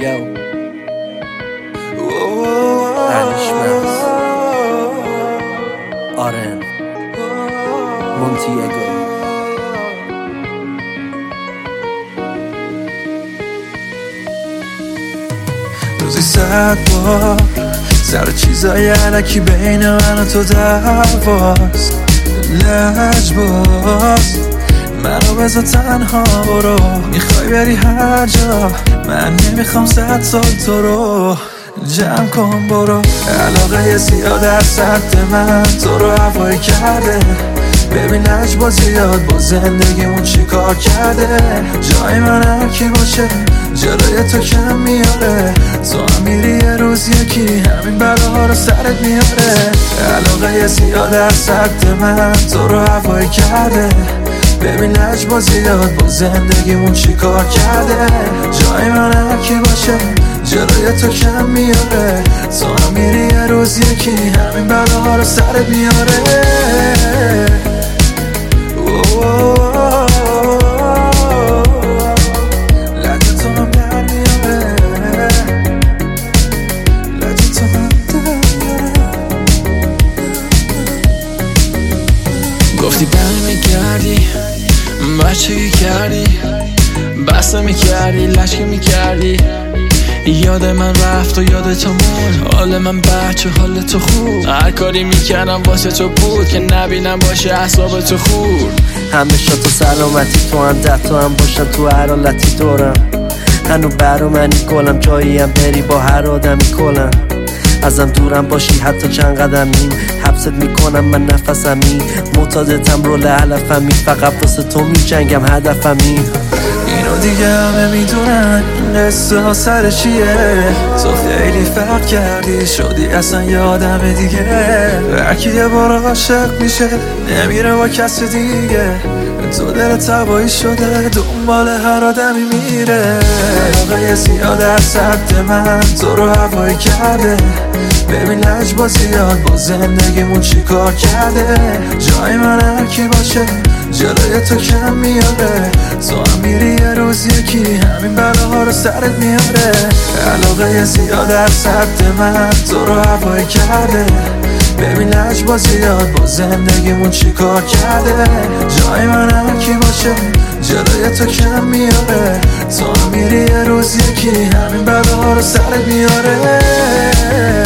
Yo Anishmas Aren Montiego روزی 100 بار سر چیزای علکی بین من و تو دعواست لجباز منو بذار تنها برو میخوای بری هر جا من نمیخوام 100 سال تو رو جمع کن برو علاقه زیاد از سطح من تو رو هوایی کرده ببین لجباز زیاد با زندگیمون چی کار کرده جای من هر کی باشه جلوی تو کم میاره تو هم میری یه روز یکی همین بلاها رو سرت میاره علاقه زیاد از سطح من تو رو هوایی کرده ببین لجباز زیاد با زندگیمون چی کار کرده جای من هر کی باشه جلوی تو کم میاره تو هم میری یه روز یکی همین بلاها رو سرت میاره گفتی برمیگردی بچگی کردی بسته میکردی لشکه میکردی یاد من رفت و یاد تو موند حال من بچه حال تو خوب هر کاری میکردم واسه تو بود که نبینم باشه اعصاب تو خورد همیشه تو سلامتی تو هم 10 تا هم باشن تو هر حالتی دورم هنو برا منی گلم جایی هم بری با هر آدمی کلم ازم دورم باشی حتی چند قدمی حبست میکنم من نفسمی معتادتم رول علفمی فقط واسه تو میجنگم هدفمی اینو دیگه همه میدونن این قصه ها سر چیه تو خیلی فرق کردی شدی اصلا یه آدم دیگه هرکی یه بار عاشق میشه نمیره با کس دیگه تو دل تبایی شده دنبال هر آدمی میره علاقه زیاد از سطح من تو رو هوایی کرده ببین لجباز زیاد با زندگیمون چی کار کرده جای من هر کی باشه جلوی تو کم میاره تو هم میری یه روز یکی همین بلاها رو سرت میاره علاقه زیاد از سطح من تو رو هوایی کرده ببین لجباز زیاد با زندگیمون چی کار کرده جای من هر کی باشه جلوی تو کم میاره تو هم میری یه روز یکی همین بلاها رو سرت میاره